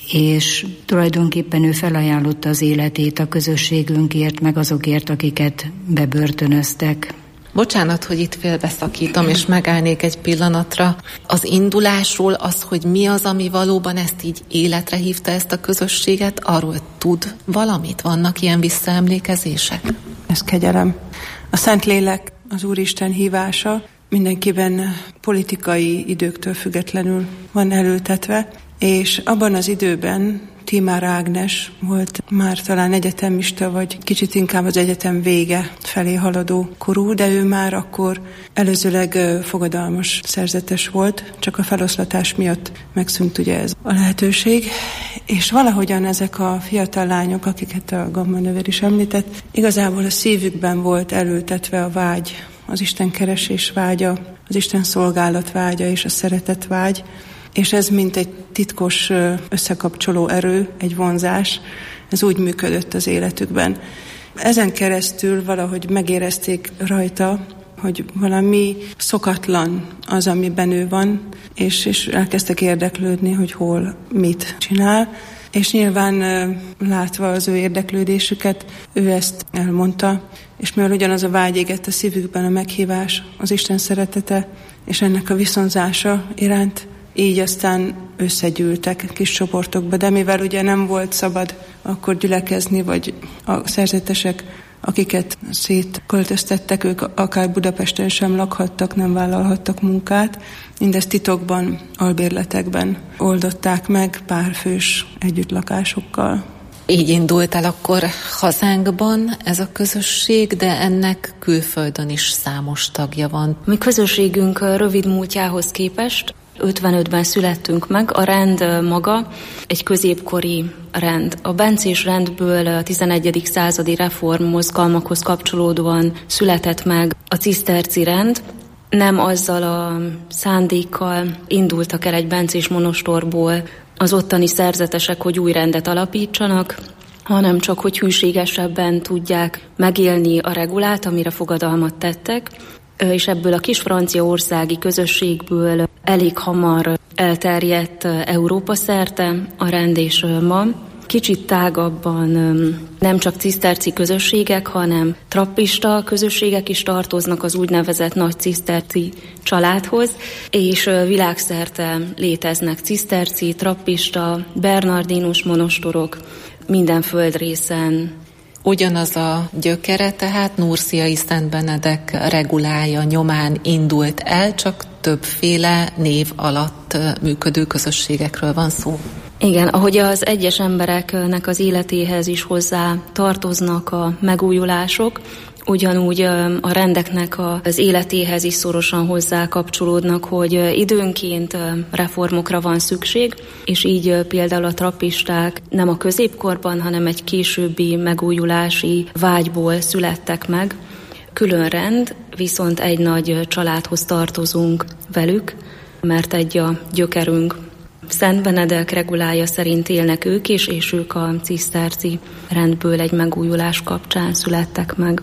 és tulajdonképpen ő felajánlotta az életét a közösségünkért, meg azokért, akiket bebörtönöztek. Bocsánat, hogy itt félbeszakítom, és megállnék egy pillanatra. Az indulásról az, hogy mi az, ami valóban ezt így életre hívta, ezt a közösséget, arról tud valamit? Vannak ilyen visszaemlékezések? Ez kegyelem. A Szentlélek, az Úristen hívása mindenkiben politikai időktől függetlenül van elültetve, és abban az időben Timár Ágnes volt már talán egyetemista, vagy kicsit inkább az egyetem vége felé haladó korú, de ő már akkor előzőleg fogadalmas szerzetes volt, csak a feloszlatás miatt megszűnt ugye ez a lehetőség, és valahogyan ezek a fiatal lányok, akiket a Gamma nővér is említett, igazából a szívükben volt elültetve a vágy, az Isten keresés vágya, az Isten szolgálat vágya és a szeretet vágy, és ez mint egy titkos összekapcsoló erő, egy vonzás, ez úgy működött az életükben. Ezen keresztül valahogy megérezték rajta, hogy valami szokatlan az, amiben ő van, és elkezdtek érdeklődni, hogy hol, mit csinál. És nyilván látva az ő érdeklődésüket, ő ezt elmondta, és mivel ugyanaz a vágy égett a szívükben, a meghívás, az Isten szeretete, és ennek a viszonzása iránt, így aztán összegyűltek kis csoportokba, de mivel ugye nem volt szabad akkor gyülekezni, vagy a szerzetesek, akiket szétköltöztettek, ők akár Budapesten sem lakhattak, nem vállalhattak munkát, mindezt titokban, albérletekben oldották meg párfős együttlakásokkal. Így indult el akkor hazánkban ez a közösség, de ennek külföldön is számos tagja van. Mi közösségünk rövid múltjához képest 55-ben születtünk meg, a rend maga egy középkori rend. A bencés rendből a 11. századi reform mozgalmakhoz kapcsolódóan született meg a ciszterci rend. Nem azzal a szándékkal indultak el egy bencés monostorból az ottani szerzetesek, hogy új rendet alapítsanak, hanem csak, hogy hűségesebben tudják megélni a regulát, amire fogadalmat tettek, és ebből a kis franciaországi közösségből elég hamar elterjedt Európa szerte a rend, és ma kicsit tágabban nem csak ciszterci közösségek, hanem trappista közösségek is tartoznak az úgynevezett nagy ciszterci családhoz, és világszerte léteznek ciszterci, trappista, bernardinus monostorok minden földrészen. Ugyanaz a gyökere, tehát Nurciai Szent Benedek regulája nyomán indult el, csak többféle név alatt működő közösségekről van szó. Igen, ahogy az egyes embereknek az életéhez is hozzá tartoznak a megújulások, ugyanúgy a rendeknek az életéhez is szorosan hozzá kapcsolódnak, hogy időnként reformokra van szükség, és így például a trappisták nem a középkorban, hanem egy későbbi megújulási vágyból születtek meg. Külön rend, viszont egy nagy családhoz tartozunk velük, mert egy a gyökerünk. Szent Benedek regulája szerint élnek ők is, és ők a ciszterci rendből egy megújulás kapcsán születtek meg.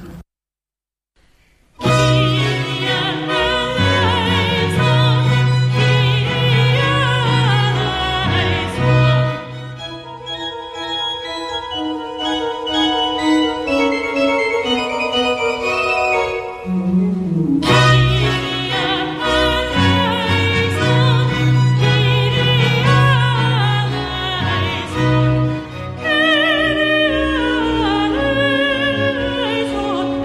Oh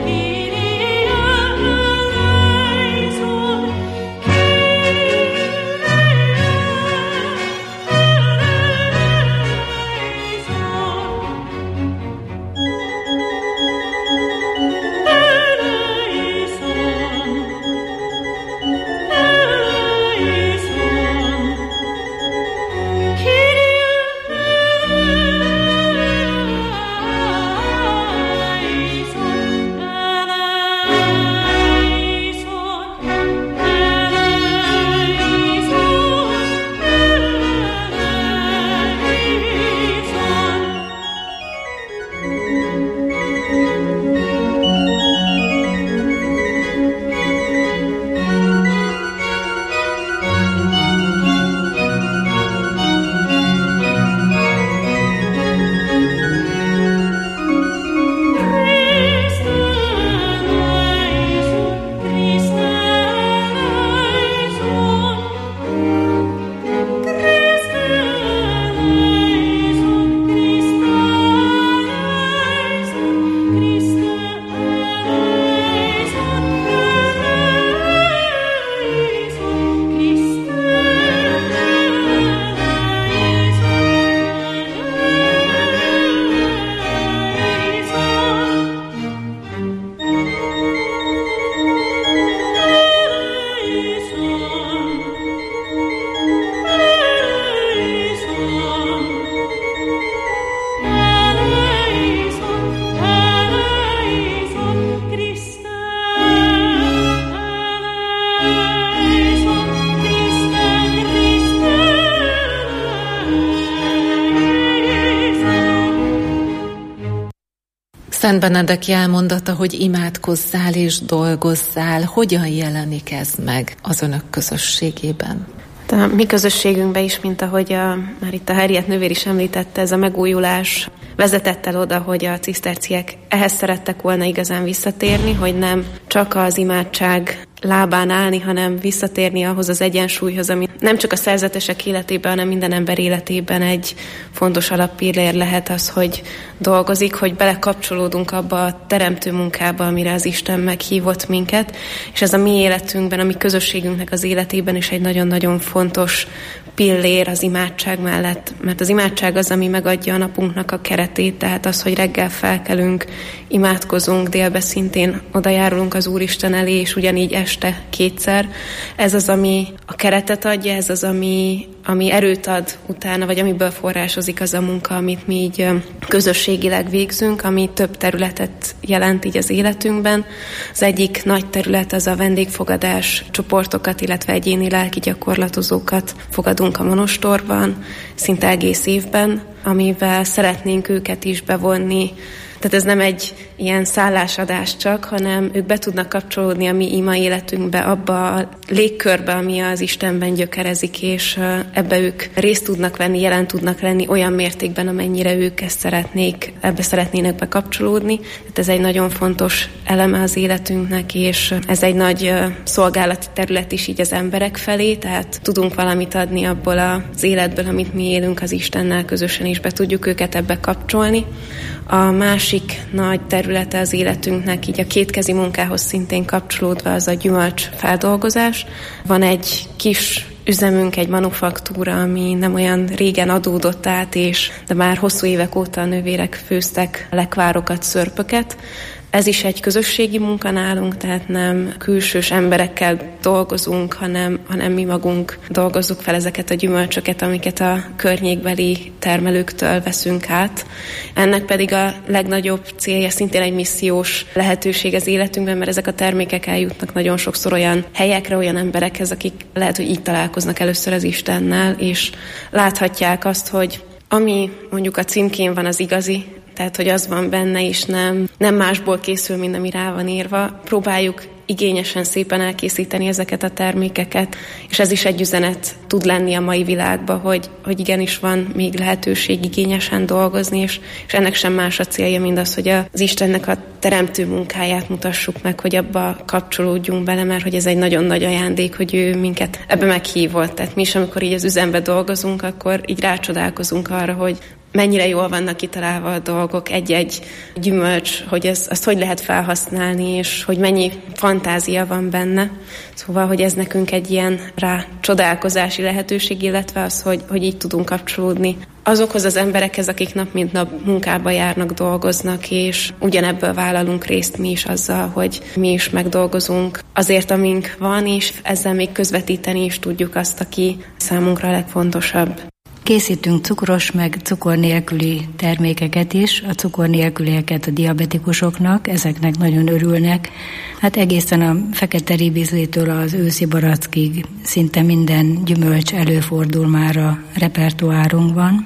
Szent Benedek jelmondata, hogy imádkozzál és dolgozzál, hogyan jelenik ez meg az önök közösségében? A mi közösségünkben is, mint ahogy már itt a Henriett nővér is említette, ez a megújulás vezetett el oda, hogy a ciszterciek ehhez szerettek volna igazán visszatérni, hogy nem csak az imádság lábán állni, hanem visszatérni ahhoz az egyensúlyhoz, ami nem csak a szerzetesek életében, hanem minden ember életében egy fontos alappillér lehet az, hogy dolgozik, hogy belekapcsolódunk abba a teremtő munkába, amire az Isten meghívott minket, és ez a mi életünkben, a mi közösségünknek az életében is egy nagyon-nagyon fontos pillér az imádság mellett, mert az imádság az, ami megadja a napunknak a keretét, tehát az, hogy reggel felkelünk, imádkozunk, délbe szintén odajárulunk az Úristen elé, és ugyanígy este kétszer. Ez az, ami a keretet adja, ez az, ami erőt ad utána, vagy amiből forrásozik az a munka, amit mi így közösségileg végzünk, ami több területet jelent így az életünkben. Az egyik nagy terület az a vendégfogadás, csoportokat, illetve egyéni lelki gyakorlatozókat fogadunk a monostorban, szinte egész évben, amivel szeretnénk őket is bevonni. Tehát ez nem egy ilyen szállásadás csak, hanem ők be tudnak kapcsolódni a mi ima életünkbe, abba a légkörbe, ami az Istenben gyökerezik, és ebbe ők részt tudnak venni, jelen tudnak lenni olyan mértékben, amennyire ők ezt szeretnék, ebbe szeretnének bekapcsolódni. Tehát ez egy nagyon fontos eleme az életünknek, és ez egy nagy szolgálati terület is így az emberek felé, tehát tudunk valamit adni abból az életből, amit mi élünk az Istennel közösen, és be tudjuk őket ebbe kapcsolni. A másik nagy területe az életünknek, így a kétkezi munkához szintén kapcsolódva, az a gyümölcs feldolgozás. Van egy kis üzemünk, egy manufaktúra, ami nem olyan régen adódott át, de már hosszú évek óta a nővérek főztek lekvárokat, szörpöket. Ez is egy közösségi munka nálunk, tehát nem külsős emberekkel dolgozunk, hanem mi magunk dolgozzuk fel ezeket a gyümölcsöket, amiket a környékbeli termelőktől veszünk át. Ennek pedig a legnagyobb célja szintén egy missziós lehetőség az életünkben, mert ezek a termékek eljutnak nagyon sokszor olyan helyekre, olyan emberekhez, akik lehet, hogy így találkoznak először az Istennel, és láthatják azt, hogy ami mondjuk a címkén van, az igazi, tehát, hogy az van benne, és nem másból készül, mint ami rá van írva. Próbáljuk igényesen, szépen elkészíteni ezeket a termékeket, és ez is egy üzenet tud lenni a mai világban, hogy igenis van még lehetőség igényesen dolgozni, és ennek sem más a célja, mint az, hogy az Istennek a teremtő munkáját mutassuk meg, hogy abba kapcsolódjunk bele, mert hogy ez egy nagyon nagy ajándék, hogy ő minket ebbe meghívott. Tehát mi is, amikor így az üzembe dolgozunk, akkor így rácsodálkozunk arra, hogy mennyire jól vannak kitalálva a dolgok, egy-egy gyümölcs, hogy azt hogy lehet felhasználni, és hogy mennyi fantázia van benne. Szóval, hogy ez nekünk egy ilyen rácsodálkozási lehetőség, illetve az, hogy így tudunk kapcsolódni azokhoz az emberekhez, akik nap mint nap munkába járnak, dolgoznak, és ugyanebből vállalunk részt mi is azzal, hogy mi is megdolgozunk azért, amink van, és ezzel még közvetíteni is tudjuk azt, aki számunkra a legfontosabb. Készítünk cukros, meg cukor nélküli termékeket is, a cukor nélkülieket a diabetikusoknak, ezeknek nagyon örülnek. Hát egészen a fekete ribizlétől az őszi barackig szinte minden gyümölcs előfordul már a repertoárunkban,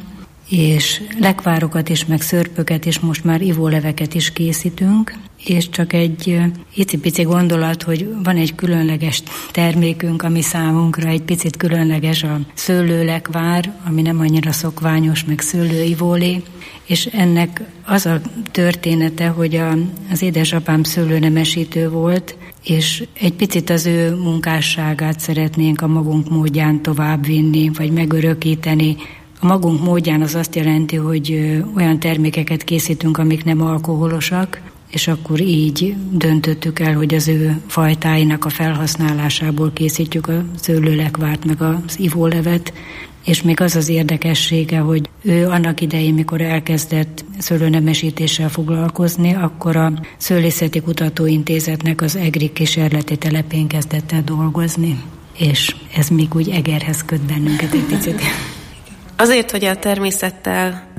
és lekvárokat is, meg szörpöket is, most már ivóleveket is készítünk, és csak egy icipici gondolat, hogy van egy különleges termékünk, ami számunkra egy picit különleges, a szőlőlekvár, ami nem annyira szokványos, meg szőlőivólé, és ennek az a története, hogy az édesapám szőlőnemesítő volt, és egy picit az ő munkásságát szeretnénk a magunk módján továbbvinni, vagy megörökíteni. A magunk módján az azt jelenti, hogy olyan termékeket készítünk, amik nem alkoholosak, és akkor így döntöttük el, hogy az ő fajtáinak a felhasználásából készítjük a szőlőlekvárt, meg az ivólevet, és még az az érdekessége, hogy ő annak idején, mikor elkezdett szőlőnemesítéssel foglalkozni, akkor a Szőlészeti Kutatóintézetnek az EGRI kísérleti telepén kezdett el dolgozni, és ez még úgy Egerhez köt bennünket egy picit. Azért, hogy a természettel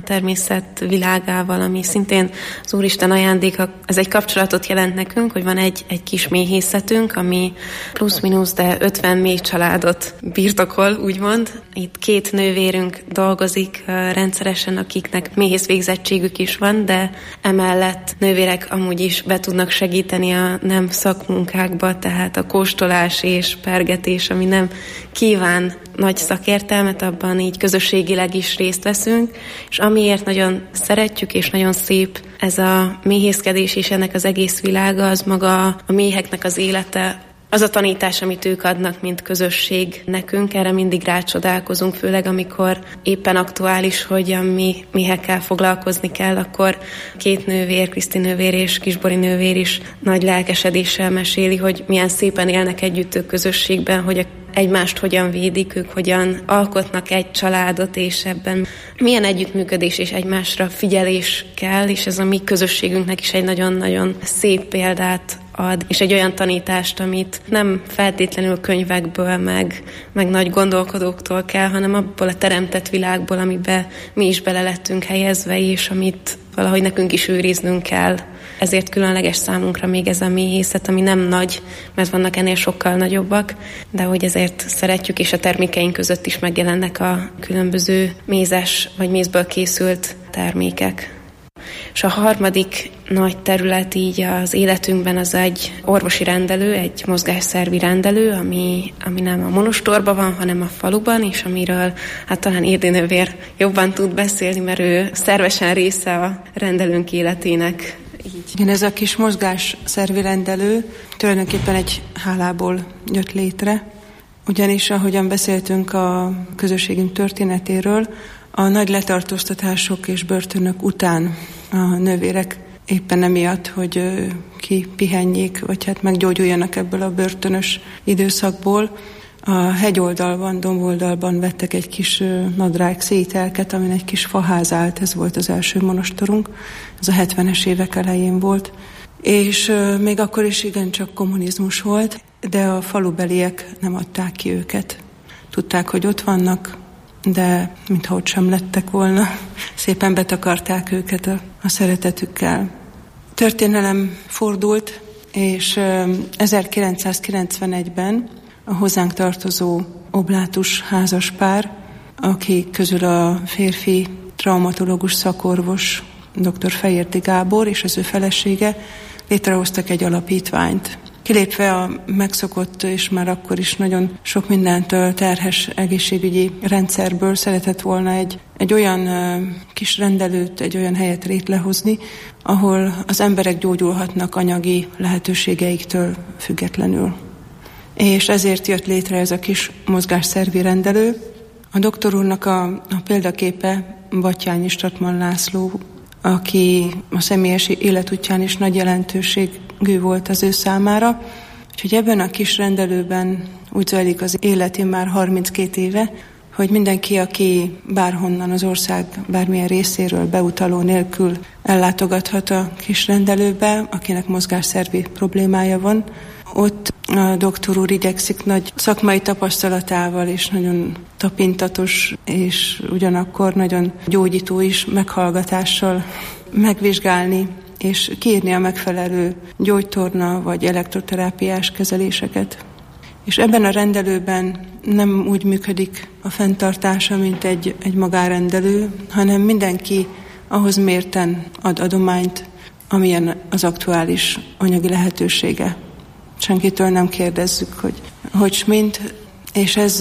természet világával, ami szintén az Úristen ajándéka. Ez egy kapcsolatot jelent nekünk, hogy van egy kis méhészetünk, ami plusz-minusz, de 50 méh családot birtokol, úgymond. Itt 2 nővérünk dolgozik rendszeresen, akiknek méhész végzettségük is van, de emellett nővérek amúgy is be tudnak segíteni a nem szakmunkákba, tehát a kóstolás és pergetés, ami nem kíván nagy szakértelmet, abban így közösségileg is részt veszünk, és amiért nagyon szeretjük, és nagyon szép ez a méhészkedés és ennek az egész világa, az maga a méheknek az élete, az a tanítás, amit ők adnak, mint közösség nekünk, erre mindig rácsodálkozunk, főleg amikor éppen aktuális, hogy a méhekkel foglalkozni kell, akkor 2 nővér, Kriszti nővér és Kisbori nővér is nagy lelkesedéssel meséli, hogy milyen szépen élnek együtt ők közösségben, hogy egymást hogyan védik, ők hogyan alkotnak egy családot, és ebben milyen együttműködés és egymásra figyelés kell, és ez a mi közösségünknek is egy nagyon-nagyon szép példát ad, és egy olyan tanítást, amit nem feltétlenül könyvekből, meg nagy gondolkodóktól kell, hanem abból a teremtett világból, amiben mi is bele lettünk helyezve, és amit valahogy nekünk is őriznünk kell. Ezért különleges számunkra még ez a méhészet, ami nem nagy, mert vannak ennél sokkal nagyobbak, de hogy ezért szeretjük, és a termékeink között is megjelennek a különböző mézes vagy mézből készült termékek. És a harmadik nagy terület így az életünkben az egy orvosi rendelő, egy mozgásszervi rendelő, ami nem a monostorban van, hanem a faluban, és amiről hát talán Irdi nővér jobban tud beszélni, mert ő szervesen része a rendelőnk életének. Igen, ez a kis mozgásszervi rendelő tulajdonképpen egy hálából jött létre, ugyanis ahogyan beszéltünk a közösségünk történetéről, a nagy letartóztatások és börtönök után a nővérek éppen emiatt, hogy kipihenjék, vagy hát meggyógyuljanak ebből a börtönös időszakból, a hegyoldalban, domboldalban vettek egy kis nadrág szételket, amin egy kis faház állt, ez volt az első monostorunk, ez a 70-es évek elején volt, és még akkor is igencsak kommunizmus volt, de a falubeliek nem adták ki őket. Tudták, hogy ott vannak, de mintha ott sem lettek volna, szépen betakarták őket a szeretetükkel. Történelem fordult, és 1991-ben a hozzánk tartozó oblátus házaspár, akik közül a férfi traumatológus szakorvos dr. Fejérdi Gábor és az ő felesége létrehoztak egy alapítványt. Kilépve a megszokott és már akkor is nagyon sok mindentől terhes egészségügyi rendszerből szeretett volna egy olyan kis rendelőt, egy olyan helyet létrehozni, ahol az emberek gyógyulhatnak anyagi lehetőségeiktől függetlenül. És ezért jött létre ez a kis mozgásszervi rendelő. A doktor úrnak a példaképe Batthyány Statman László, aki a személyes életútján is nagy jelentőségű volt az ő számára. Úgyhogy ebben a kis rendelőben úgy zajlik az életén már 32 éve, hogy mindenki, aki bárhonnan az ország bármilyen részéről beutaló nélkül ellátogathat a kis rendelőbe, akinek mozgásszervi problémája van, ott a doktor úr igyekszik nagy szakmai tapasztalatával és nagyon tapintatos és ugyanakkor nagyon gyógyító is meghallgatással megvizsgálni és kiírni a megfelelő gyógytorna vagy elektroterápiás kezeléseket. És ebben a rendelőben nem úgy működik a fenntartása, mint egy magárendelő, hanem mindenki ahhoz mérten ad adományt, amilyen az aktuális anyagi lehetősége. Senkitől nem kérdezzük, hogy mint, és ez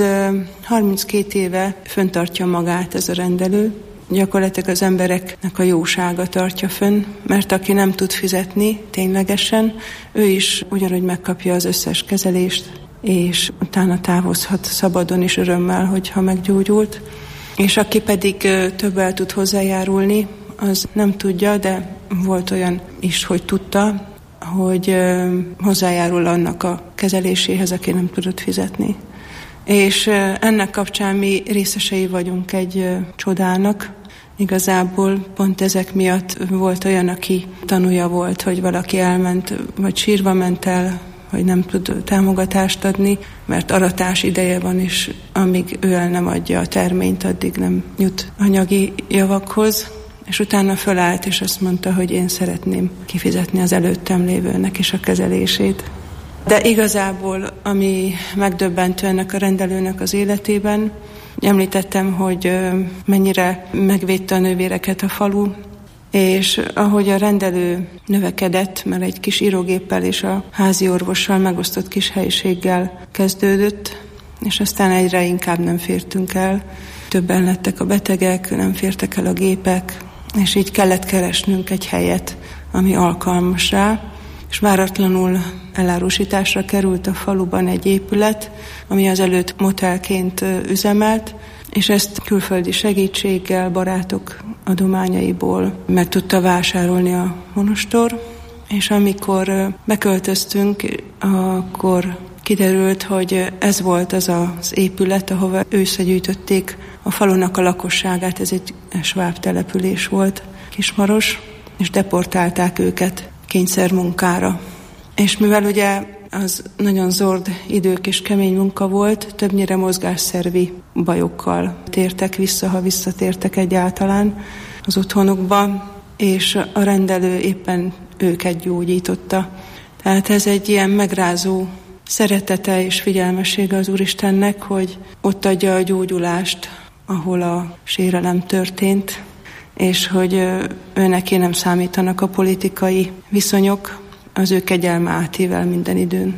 32 éve fenntartja magát ez a rendelő. Gyakorlatilag az embereknek a jósága tartja fönn, mert aki nem tud fizetni ténylegesen, ő is ugyanúgy megkapja az összes kezelést, és utána távozhat szabadon is örömmel, hogyha meggyógyult. És aki pedig többel tud hozzájárulni, az nem tudja, de volt olyan is, hogy tudta, hogy hozzájárul annak a kezeléséhez, aki nem tudott fizetni. És ennek kapcsán mi részesei vagyunk egy csodának. Igazából pont ezek miatt volt olyan, aki tanúja volt, hogy valaki elment, vagy sírva ment el, hogy nem tud támogatást adni, mert aratás ideje van, és amíg ő el nem adja a terményt, addig nem jut anyagi javakhoz. és utána fölállt, és azt mondta, hogy én szeretném kifizetni az előttem lévőnek is a kezelését. De igazából, ami megdöbbentő ennek a rendelőnek az életében, említettem, hogy mennyire megvédte a nővéreket a falu, és ahogy a rendelő növekedett, mert egy kis írógéppel és a házi orvossal megosztott kis helyiséggel kezdődött, és aztán egyre inkább nem fértünk el. Többen lettek a betegek, nem fértek el a gépek, és így kellett keresnünk egy helyet, ami alkalmas rá, és váratlanul elárusításra került a faluban egy épület, ami azelőtt motelként üzemelt, és ezt külföldi segítséggel, barátok adományaiból meg tudta vásárolni a monostor, és amikor beköltöztünk, akkor kiderült, hogy ez volt az az épület, ahova összegyűjtötték a falunak a lakosságát, ez egy sváb település volt, Kismaros, és deportálták őket kényszermunkára. És mivel ugye az nagyon zord idők és kemény munka volt, többnyire mozgásszervi bajokkal tértek vissza, ha visszatértek egyáltalán az otthonukba, és a rendelő éppen őket gyógyította. Tehát ez egy ilyen megrázó szeretete és figyelmessége az Úristennek, hogy ott adja a gyógyulást, ahol a sérelem történt, és hogy őneké nem számítanak a politikai viszonyok, az ő kegyelme átível minden időn.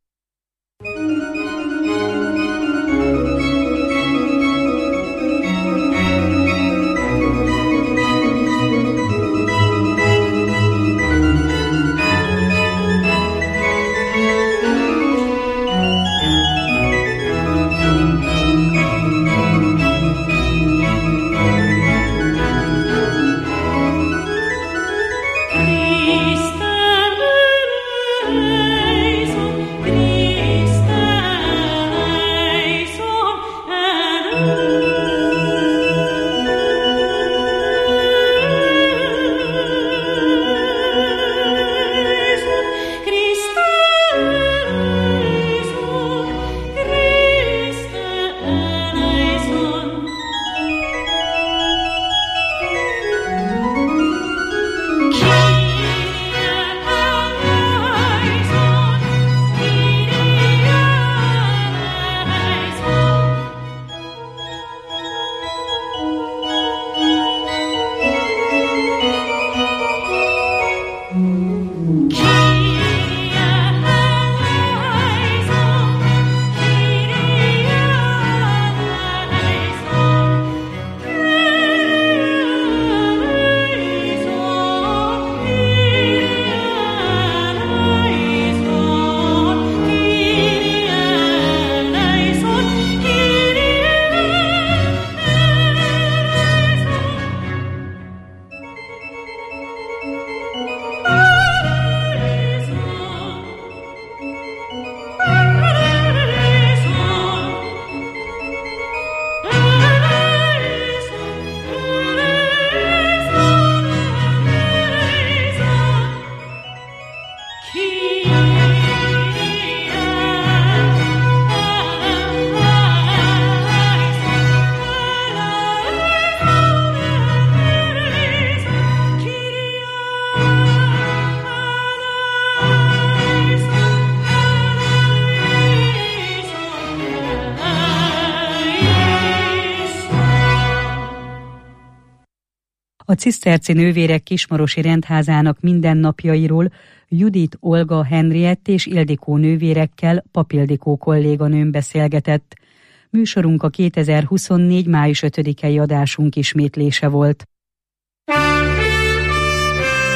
A ciszterci nővérek Kismarosi rendházának mindennapjairól Judit, Olga, Henriett és Ildikó nővérekkel Pap-Ildikó kolléganőm beszélgetett. Műsorunk a 2024. május 5-i adásunk ismétlése volt.